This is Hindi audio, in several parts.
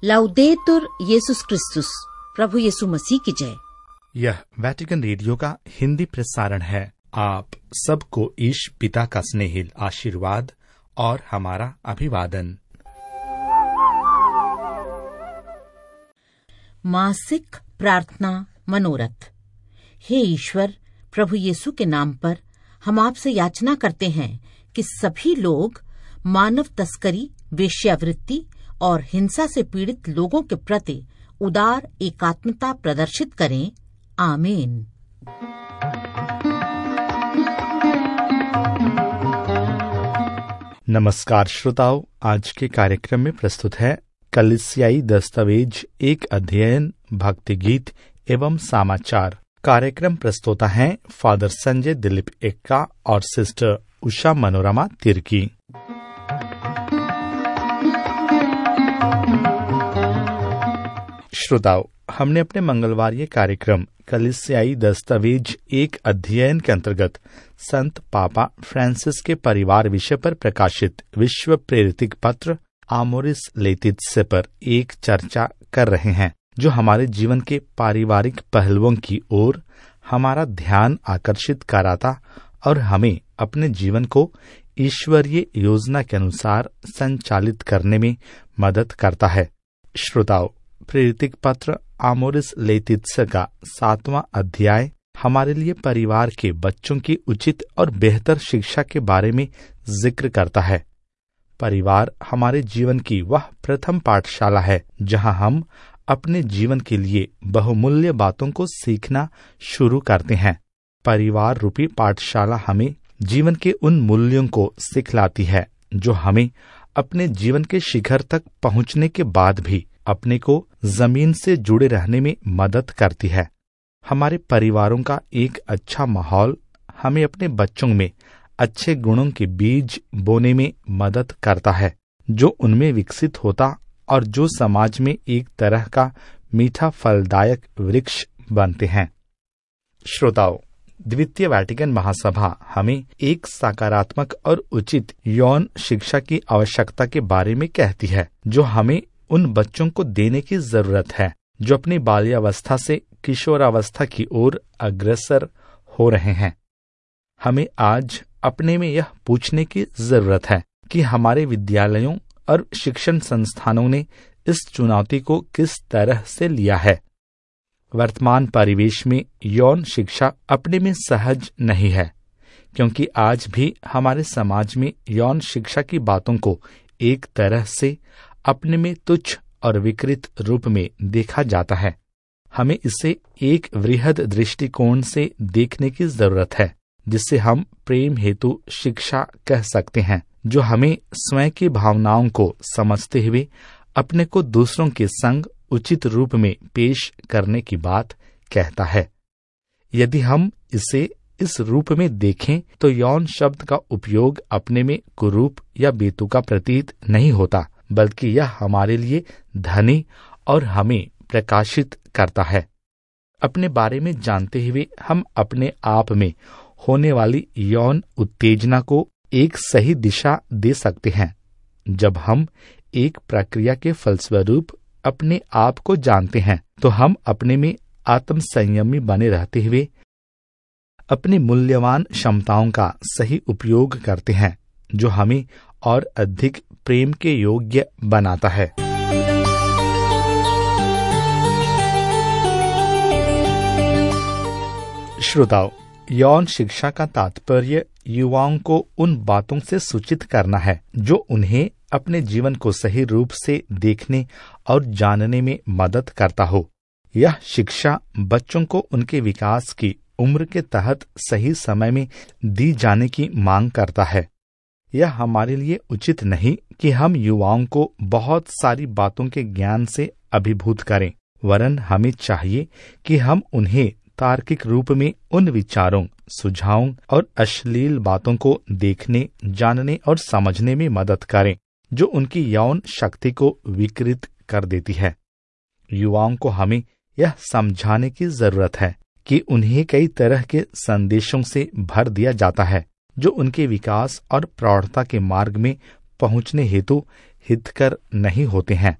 लाउदेतुर येसुस क्रिस्तुस, प्रभु यीशु मसीह की जय। यह वेटिकन रेडियो का हिंदी प्रसारण है। आप सबको ईश पिता का स्नेहिल आशीर्वाद और हमारा अभिवादन। मासिक प्रार्थना मनोरथ। हे ईश्वर, प्रभु यीशु के नाम पर हम आपसे याचना करते हैं कि सभी लोग मानव तस्करी, वेश्यावृत्ति और हिंसा से पीड़ित लोगों के प्रति उदार एकात्मता प्रदर्शित करें। आमीन। नमस्कार श्रोताओ, आज के कार्यक्रम में प्रस्तुत है कलीसियाई दस्तावेज, एक अध्ययन, भक्ति गीत एवं समाचार। कार्यक्रम प्रस्तोता हैं फादर संजय दिलीप एक्का और सिस्टर उषा मनोरमा तिर्की। श्रोताओ, हमने अपने मंगलवार कार्यक्रम कलीसियाई दस्तावेज, एक अध्ययन के अंतर्गत संत पापा फ्रांसिस के परिवार विषय पर प्रकाशित विश्व प्रेरित पत्र आमोरिस लेतित्से पर एक चर्चा कर रहे हैं, जो हमारे जीवन के पारिवारिक पहलुओं की ओर हमारा ध्यान आकर्षित कराता और हमें अपने जीवन को ईश्वरीय योजना के अनुसार संचालित करने में मदद करता है। श्रोताओ, प्रेरित पत्र आमोरिस लेतित्से का 7वां अध्याय हमारे लिए परिवार के बच्चों की उचित और बेहतर शिक्षा के बारे में जिक्र करता है। परिवार हमारे जीवन की वह प्रथम पाठशाला है जहां हम अपने जीवन के लिए बहुमूल्य बातों को सीखना शुरू करते हैं। परिवार रूपी पाठशाला हमें जीवन के उन मूल्यों को सिखलाती है जो हमें अपने जीवन के शिखर तक पहुंचने के बाद भी अपने को जमीन से जुड़े रहने में मदद करती है। हमारे परिवारों का एक अच्छा माहौल हमें अपने बच्चों में अच्छे गुणों के बीज बोने में मदद करता है, जो उनमें विकसित होता और जो समाज में एक तरह का मीठा फलदायक वृक्ष बनते हैं। श्रोताओ, द्वितीय वेटिकन महासभा हमें एक सकारात्मक और उचित यौन शिक्षा की आवश्यकता के बारे में कहती है, जो हमें उन बच्चों को देने की जरूरत है जो अपनी बाल्यावस्था से किशोरावस्था की ओर अग्रसर हो रहे हैं। हमें आज अपने में यह पूछने की जरूरत है कि हमारे विद्यालयों और शिक्षण संस्थानों ने इस चुनौती को किस तरह से लिया है। वर्तमान परिवेश में यौन शिक्षा अपने में सहज नहीं है, क्योंकि आज भी हमारे समाज में यौन शिक्षा की बातों को एक तरह से अपने में तुच्छ और विकृत रूप में देखा जाता है। हमें इसे एक वृहद दृष्टिकोण से देखने की जरूरत है, जिसे हम प्रेम हेतु शिक्षा कह सकते हैं, जो हमें स्वयं की भावनाओं को समझते हुए अपने को दूसरों के संग उचित रूप में पेश करने की बात कहता है। यदि हम इसे इस रूप में देखें तो यौन शब्द का उपयोग अपने में कुरूप या बेतुका प्रतीत नहीं होता, बल्कि यह हमारे लिए धनी और हमें प्रकाशित करता है। अपने बारे में जानते हुए हम अपने आप में होने वाली यौन उत्तेजना को एक सही दिशा दे सकते हैं। जब हम एक प्रक्रिया के फलस्वरूप अपने आप को जानते हैं, तो हम अपने में आत्म संयमी बने रहते हुए अपनी मूल्यवान क्षमताओं का सही उपयोग करते हैं, जो हमें और अधिक प्रेम के योग्य बनाता है। श्रोताओ, यौन शिक्षा का तात्पर्य युवाओं को उन बातों से सूचित करना है जो उन्हें अपने जीवन को सही रूप से देखने और जानने में मदद करता हो। यह शिक्षा बच्चों को उनके विकास की उम्र के तहत सही समय में दी जाने की मांग करता है। यह हमारे लिए उचित नहीं कि हम युवाओं को बहुत सारी बातों के ज्ञान से अभिभूत करें, वरन हमें चाहिए कि हम उन्हें तार्किक रूप में उन विचारों, सुझावों और अश्लील बातों को देखने, जानने और समझने में मदद करें, जो उनकी यौन शक्ति को विकृत कर देती है। युवाओं को हमें यह समझाने की जरूरत है कि उन्हें कई तरह के संदेशों से भर दिया जाता है, जो उनके विकास और प्रौढ़ता के मार्ग में पहुंचने हेतु हितकर नहीं होते हैं।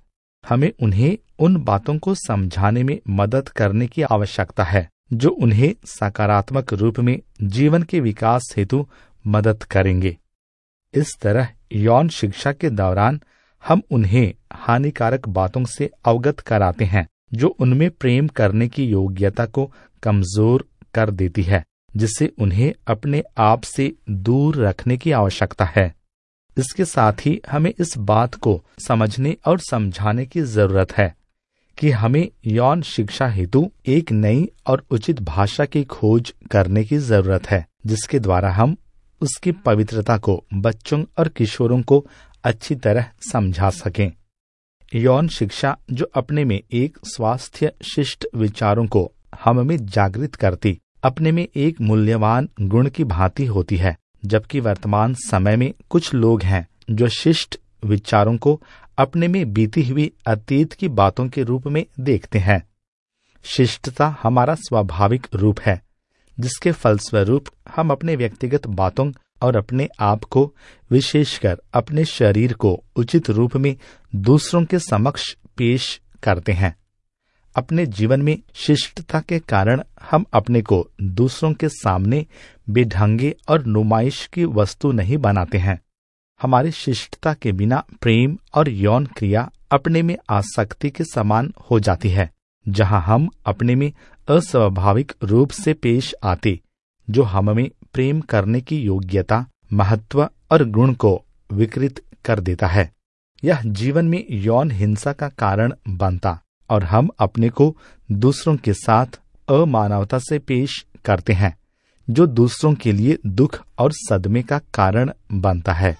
हमें उन्हें उन बातों को समझाने में मदद करने की आवश्यकता है जो उन्हें सकारात्मक रूप में जीवन के विकास हेतु मदद करेंगे। इस तरह यौन शिक्षा के दौरान हम उन्हें हानिकारक बातों से अवगत कराते हैं जो उनमें प्रेम करने की योग्यता को कमजोर कर देती है, जिससे उन्हें अपने आप से दूर रखने की आवश्यकता है। इसके साथ ही हमें इस बात को समझने और समझाने की जरूरत है कि हमें यौन शिक्षा हेतु एक नई और उचित भाषा की खोज करने की जरूरत है, जिसके द्वारा हम उसकी पवित्रता को बच्चों और किशोरों को अच्छी तरह समझा सकें। यौन शिक्षा जो अपने में एक स्वास्थ्य शिष्ट विचारों को हम में जागृत करती अपने में एक मूल्यवान गुण की भांति होती है, जबकि वर्तमान समय में कुछ लोग हैं जो शिष्ट विचारों को अपने में बीती हुई अतीत की बातों के रूप में देखते हैं। शिष्टता हमारा स्वाभाविक रूप है, जिसके फलस्वरूप हम अपने व्यक्तिगत बातों और अपने आप को, विशेषकर अपने शरीर को उचित रूप में दूसरों के समक्ष पेश करते हैं। अपने जीवन में शिष्टता के कारण हम अपने को दूसरों के सामने बेढंगे और नुमाइश की वस्तु नहीं बनाते हैं। हमारी शिष्टता के बिना प्रेम और यौन क्रिया अपने में आसक्ति के समान हो जाती है, जहां हम अपने में अस्वाभाविक रूप से पेश आते, जो हमें प्रेम करने की योग्यता, महत्व और गुण को विकृत कर देता है। यह जीवन में यौन हिंसा का कारण बनता और हम अपने को दूसरों के साथ अमानवता से पेश करते हैं, जो दूसरों के लिए दुख और सदमे का कारण बनता है।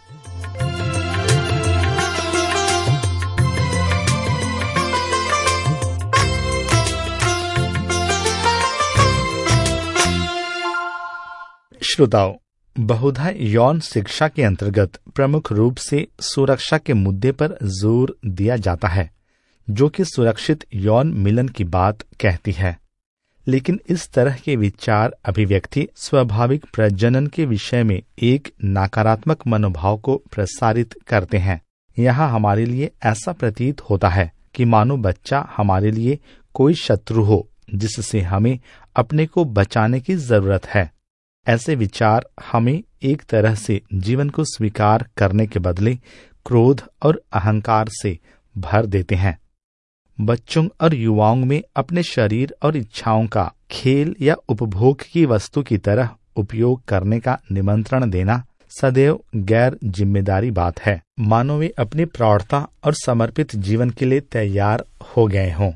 श्रोताओ, बहुधा यौन शिक्षा के अंतर्गत प्रमुख रूप से सुरक्षा के मुद्दे पर जोर दिया जाता है, जो कि सुरक्षित यौन मिलन की बात कहती है। लेकिन इस तरह के विचार अभिव्यक्ति स्वाभाविक प्रजनन के विषय में एक नकारात्मक मनोभाव को प्रसारित करते हैं। यहाँ हमारे लिए ऐसा प्रतीत होता है कि मानो बच्चा हमारे लिए कोई शत्रु हो, जिससे हमें अपने को बचाने की जरूरत है। ऐसे विचार हमें एक तरह से जीवन को स्वीकार करने के बदले क्रोध और अहंकार से भर देते हैं। बच्चों और युवाओं में अपने शरीर और इच्छाओं का खेल या उपभोग की वस्तु की तरह उपयोग करने का निमंत्रण देना सदैव गैर जिम्मेदारी बात है, मानो वे अपनी प्रौढ़ता और समर्पित जीवन के लिए तैयार हो गए हों।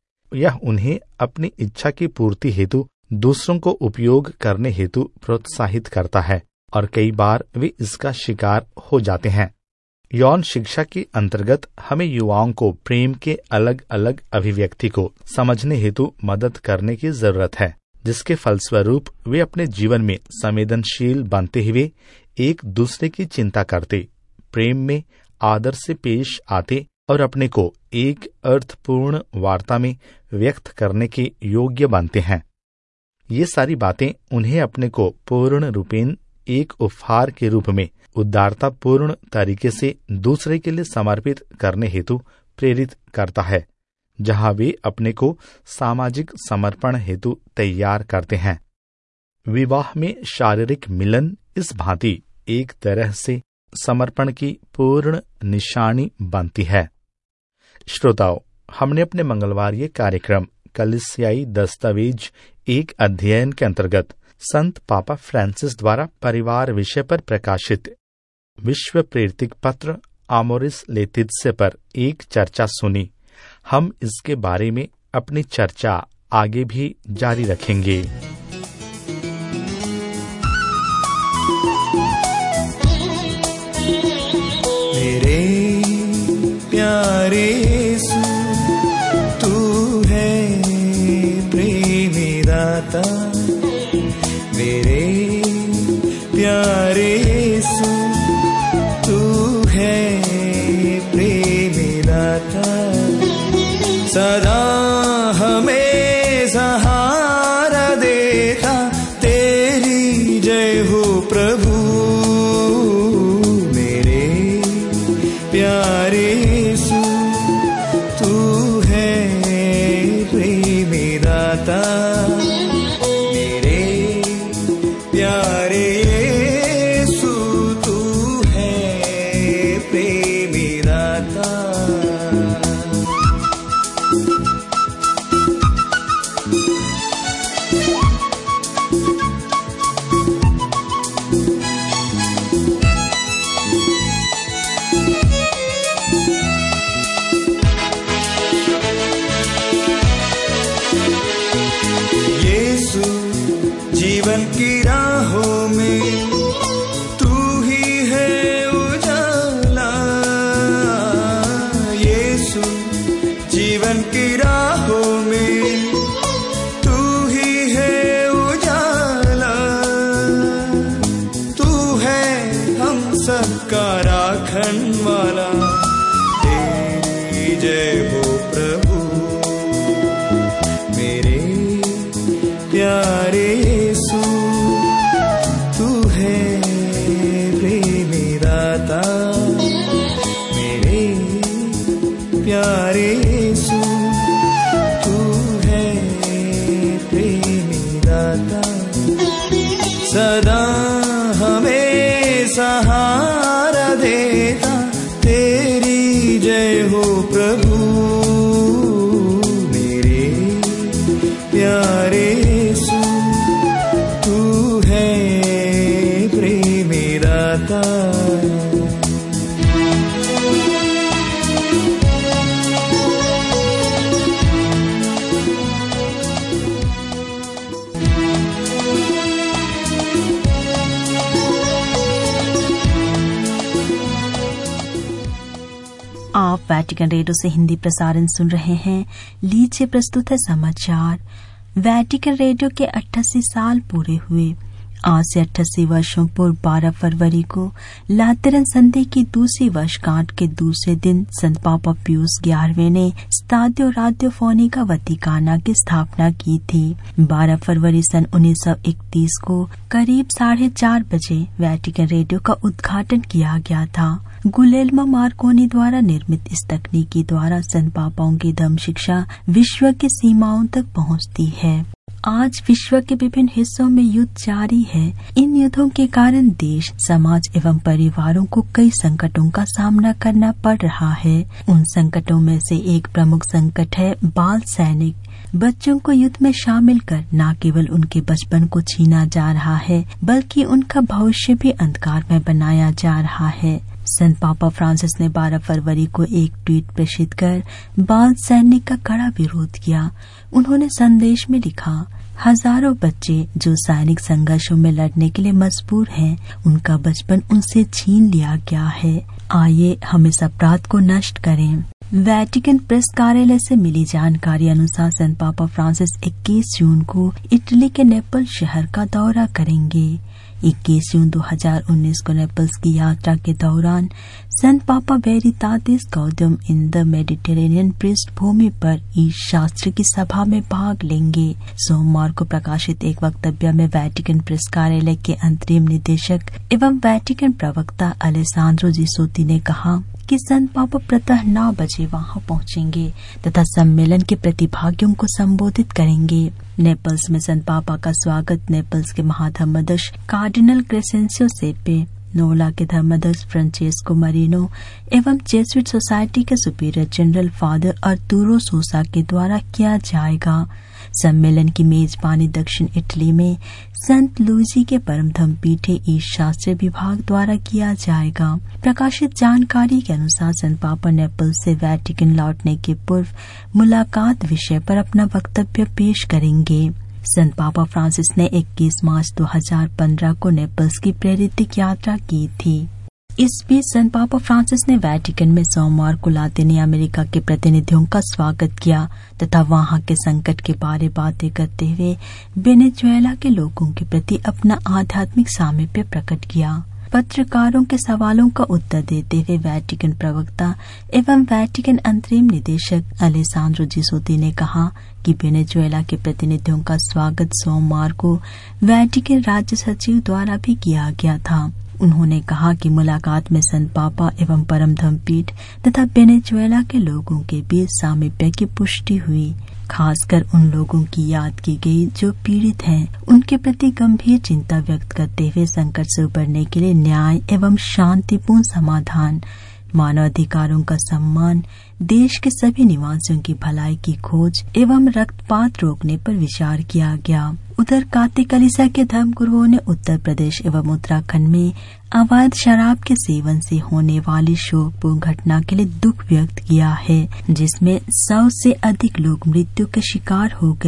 यह उन्हें अपनी इच्छा की पूर्ति हेतु दूसरों को उपयोग करने हेतु प्रोत्साहित करता है और कई बार वे इसका शिकार हो जाते हैं। यौन शिक्षा के अंतर्गत हमें युवाओं को प्रेम के अलग अलग अभिव्यक्ति को समझने हेतु मदद करने की जरूरत है, जिसके फलस्वरूप वे अपने जीवन में संवेदनशील बनते हुए एक दूसरे की चिंता करते, प्रेम में आदर से पेश आते और अपने को एक अर्थपूर्ण वार्ता में व्यक्त करने के योग्य बनते हैं। ये सारी बातें उन्हें अपने को पूर्ण रूपेण एक उपहार के रूप में उदारता पूर्ण तरीके से दूसरे के लिए समर्पित करने हेतु प्रेरित करता है, जहां वे अपने को सामाजिक समर्पण हेतु तैयार करते हैं। विवाह में शारीरिक मिलन इस भांति एक तरह से समर्पण की पूर्ण निशानी बनती है। श्रोताओ, हमने अपने मंगलवार ये कार्यक्रम कलीसियाई दस्तावेज एक अध्ययन के अंतर्गत संत पापा फ्रांसिस द्वारा परिवार विषय पर प्रकाशित विश्व प्रेरित पत्र आमोरिस लेतित्से पर एक चर्चा सुनी। हम इसके बारे में अपनी चर्चा आगे भी जारी रखेंगे। मेरे प्यारे यीशु, तू है प्रेमी दाता। मेरे प्यारे यीशु, तू है प्रेमी दाता। सदा हमें सहारा देता, तेरी जय हो प्रभु। मेरे प्यारे यीशु, तू जीवन की राहों में तू ही है उजाला। यीशु जीवन की राहों में तू ही है उजाला। तू है हम सबका राखन वाला। तेरी जय हो प्रभु मेरे प्यारे यीशु। तू है प्रेमी दाता मेरे प्यारे यीशु। तू है प्रेमी दाता सदा हमें सहारा देता। तेरी जय हो प्रभु मेरे प्यारे यीशु। तू है प्रेमी दाता। आप वैटिकन रेडियो से हिंदी प्रसारण सुन रहे हैं। लीजिए प्रस्तुत है समाचार। वैटिकन रेडियो के 88 साल पूरे हुए। आज से 88 वर्षों पूर्व 12 फरवरी को लातेरन संधि की दूसरी वर्षगांठ के दूसरे दिन संत पापा पियूस 11वें ने स्तादियो राडियोफोनिका वतिकाना की स्थापना की थी। 12 फरवरी सन 1931 को करीब 4:30 बजे वैटिकन रेडियो का उद्घाटन किया गया था। गुलेल्मो मार्कोनी द्वारा निर्मित इस तकनीकी द्वारा संत पापाओं की धर्म शिक्षा विश्व की सीमाओं तक पहुंचती है। आज विश्व के विभिन्न हिस्सों में युद्ध जारी है। इन युद्धों के कारण देश, समाज एवं परिवारों को कई संकटों का सामना करना पड़ रहा है। उन संकटों में से एक प्रमुख संकट है बाल सैनिक। बच्चों को युद्ध में शामिल कर न केवल उनके बचपन को छीना जा रहा है, बल्कि उनका भविष्य भी अंधकार में बनाया जा रहा है। संत पापा फ्रांसिस ने 12 फरवरी को एक ट्वीट प्रेषित कर बाल सैनिक का कड़ा विरोध किया। उन्होंने संदेश में लिखा, हजारों बच्चे जो सैनिक संघर्षों में लड़ने के लिए मजबूर हैं, उनका बचपन उनसे छीन लिया गया है। आइए हम इस अपराध को नष्ट करें। वैटिकन प्रेस कार्यालय से मिली जानकारी अनुसार संत पापा फ्रांसिस 21 जून को इटली के नेपल्स शहर का दौरा करेंगे। 21 जून 2019 को नेपल्स की यात्रा के दौरान संत पापा वेरिताटिस गौडियम इन द मेडिटेरेनियन पृष्ठभूमि पर ईश शास्त्र की सभा में भाग लेंगे। सोमवार को प्रकाशित एक वक्तव्य में वैटिकन प्रेस कार्यालय के अंतरिम निदेशक एवं वैटिकन प्रवक्ता अलेसांद्रो जिसोती ने कहा कि संत पापा प्रातः 9 बजे वहां पहुंचेंगे तथा सम्मेलन के प्रतिभागियों को संबोधित करेंगे। नेपल्स में संत पापा का स्वागत नेपल्स के महाधर्मदर्श कार्डिनल क्रेसेंसियो सेपे, नोला के धर्मदर्श फ्रांचेस्को मरीनो एवं जेसुइट सोसाइटी के superior general father Arturo Sosa के द्वारा किया जाएगा। सम्मेलन की मेजबानी दक्षिण इटली में संत लुइजी के परम धर्म पीठे ईश शास्त्र विभाग द्वारा किया जाएगा। प्रकाशित जानकारी के अनुसार संत पापा नेपल्स से वैटिकन लौटने के पूर्व मुलाकात विषय पर अपना वक्तव्य पेश करेंगे। संत पापा फ्रांसिस ने 21 मार्च 2015 को नेपल्स की प्रेरित यात्रा की थी। इस बीच संत पापा फ्रांसिस ने वैटिकन में सोमवार को लातिनी अमेरिका के प्रतिनिधियों का स्वागत किया तथा वहां के संकट के बारे बातें करते हुए वेनेजुएला के लोगों के प्रति अपना आध्यात्मिक सामीप्य प्रकट किया। पत्रकारों के सवालों का उत्तर देते हुए वैटिकन प्रवक्ता एवं वैटिकन अंतरिम निदेशक अलेसांद्रो जिसोती ने कहा कि वेनेजुएला के प्रतिनिधियों का स्वागत सोमवार को वैटिकन राज्य सचिव द्वारा भी किया गया था। उन्होंने कहा कि मुलाकात में संत पापा एवं परम धर्म पीठ तथा वेनेजुएला के लोगों के बीच सामीप्य की पुष्टि हुई। खासकर उन लोगों की याद की गई जो पीड़ित हैं। उनके प्रति गंभीर चिंता व्यक्त करते हुए संकट से उबरने के लिए न्याय एवं शांतिपूर्ण समाधान, मानवाधिकारों का सम्मान, देश के सभी निवासियों की भलाई की खोज एवं रक्तपात रोकने पर विचार किया गया। उधर कार्तिक कलीसिया के धर्म गुरुओं ने उत्तर प्रदेश एवं उत्तराखंड में अवैध शराब के सेवन से होने वाली शोकपूर्ण घटना के लिए दुख व्यक्त किया है, जिसमें 100 से अधिक लोग मृत्यु के शिकार हो गए।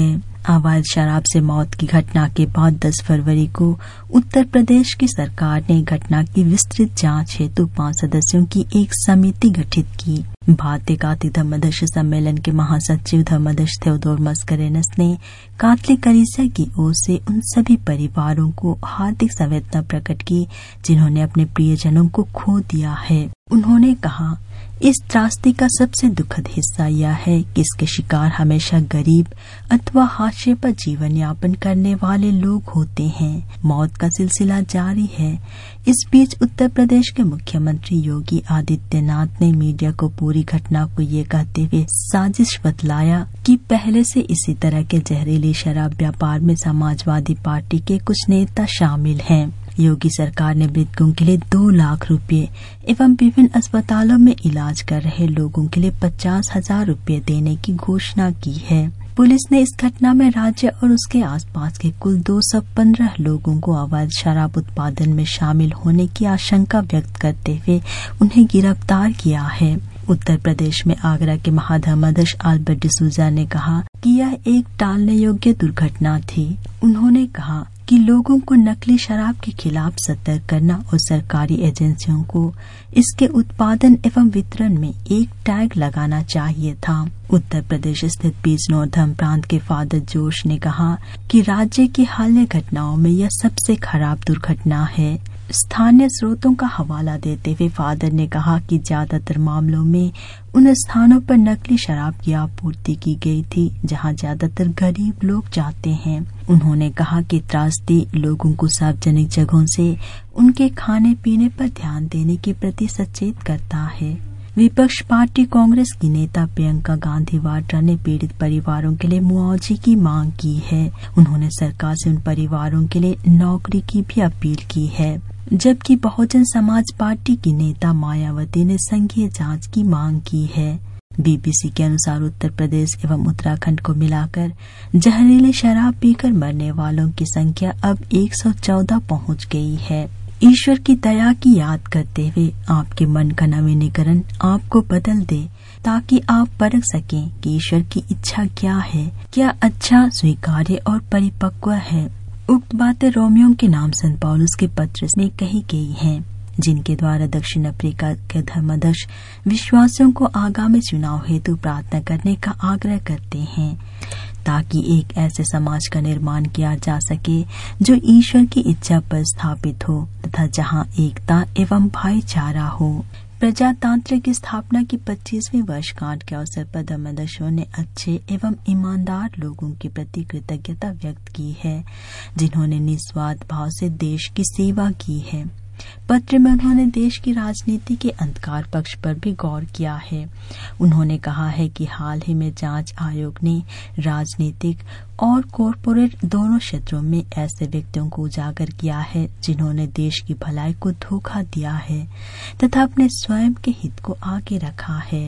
अवैध शराब से मौत की घटना के बाद 10 फरवरी को उत्तर प्रदेश की सरकार ने घटना की विस्तृत जांच हेतु 5 सदस्यों की एक समिति गठित की। भारतीय कैथोलिक धर्मदर्शी सम्मेलन के महासचिव धर्मदर्शी थियोडोर मस्करेनस ने कैथोलिक कलीसिया की ओर से उन सभी परिवारों को हार्दिक संवेदना प्रकट की जिन्होंने अपने प्रियजनों को खो दिया है। उन्होंने कहा, इस त्रासदी का सबसे दुखद हिस्सा यह है कि इसके शिकार हमेशा गरीब अथवा हाशिए पर जीवन यापन करने वाले लोग होते हैं। मौत का सिलसिला जारी है। इस बीच उत्तर प्रदेश के मुख्यमंत्री योगी आदित्यनाथ ने मीडिया को पूरी घटना को ये कहते हुए साजिश बतलाया कि पहले से इसी तरह के जहरीली शराब व्यापार में समाजवादी पार्टी के कुछ नेता शामिल हैं। योगी सरकार ने मृतकों के लिए 2 लाख रुपए एवं विभिन्न अस्पतालों में इलाज कर रहे लोगों के लिए 50,000 रुपए देने की घोषणा की है। पुलिस ने इस घटना में राज्य और उसके आसपास के कुल 215 लोगों को अवैध शराब उत्पादन में शामिल होने की आशंका व्यक्त करते हुए उन्हें गिरफ्तार किया है। उत्तर प्रदेश में आगरा के महाधर्मदर्श अल्बर्ट डिसूजा ने कहा कि यह एक टालने योग्य दुर्घटना थी। उन्होंने कहा कि लोगों को नकली शराब के खिलाफ सतर्क करना और सरकारी एजेंसियों को इसके उत्पादन एवं वितरण में एक टैग लगाना चाहिए था। उत्तर प्रदेश स्थित बिजनौर धर्म प्रांत के फादर जोश ने कहा कि राज्य की हालिया घटनाओं में यह सबसे खराब दुर्घटना है। स्थानीय स्रोतों का हवाला देते हुए फादर ने कहा कि ज्यादातर मामलों में उन स्थानों पर नकली शराब की आपूर्ति की गई थी जहां ज्यादातर गरीब लोग जाते हैं। उन्होंने कहा कि त्रासदी लोगों को सार्वजनिक जगहों से उनके खाने पीने पर ध्यान देने के प्रति सचेत करता है। विपक्ष पार्टी कांग्रेस की नेता प्रियंका गांधी वाड्रा ने पीड़ित परिवारों के लिए मुआवजे की मांग की है। उन्होंने सरकार से उन परिवारों के लिए नौकरी की भी अपील की है, जबकि बहुजन समाज पार्टी की नेता मायावती ने संघीय जांच की मांग की है। बीबीसी के अनुसार उत्तर प्रदेश एवं उत्तराखंड को मिलाकर जहरीली शराब पीकर मरने वालों की संख्या अब 114 पहुंच गई है। ईश्वर की दया की याद करते हुए आपके मन का नवीनीकरण आपको बदल दे, ताकि आप परख सकें कि ईश्वर की इच्छा क्या है, क्या अच्छा, स्वीकार्य और परिपक्व है। उक्त बातें रोमियो के नाम संत पौलुस के पत्र में कही गई हैं, जिनके द्वारा दक्षिण अफ्रीका के धर्मदर्श विश्वासियों को आगामी चुनाव हेतु प्रार्थना करने का आग्रह करते हैं, ताकि एक ऐसे समाज का निर्माण किया जा सके जो ईश्वर की इच्छा पर स्थापित हो तथा जहां एकता एवं भाईचारा हो। प्रजातांत्रिक की स्थापना की 25वीं वर्षगांठ के अवसर पर धर्मदर्शियों ने अच्छे एवं ईमानदार लोगों के प्रति कृतज्ञता व्यक्त की है, जिन्होंने निस्वार्थ भाव से देश की सेवा की है। पत्र में उन्होंने देश की राजनीति के अंधकार पक्ष पर भी गौर किया है। उन्होंने कहा है कि हाल ही में जांच आयोग ने राजनीतिक और कॉरपोरेट दोनों क्षेत्रों में ऐसे व्यक्तियों को उजागर किया है जिन्होंने देश की भलाई को धोखा दिया है तथा अपने स्वयं के हित को आगे रखा है।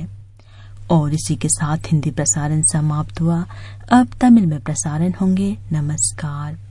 और इसी के साथ हिंदी प्रसारण समाप्त हुआ। अब तमिल में प्रसारण होंगे। नमस्कार।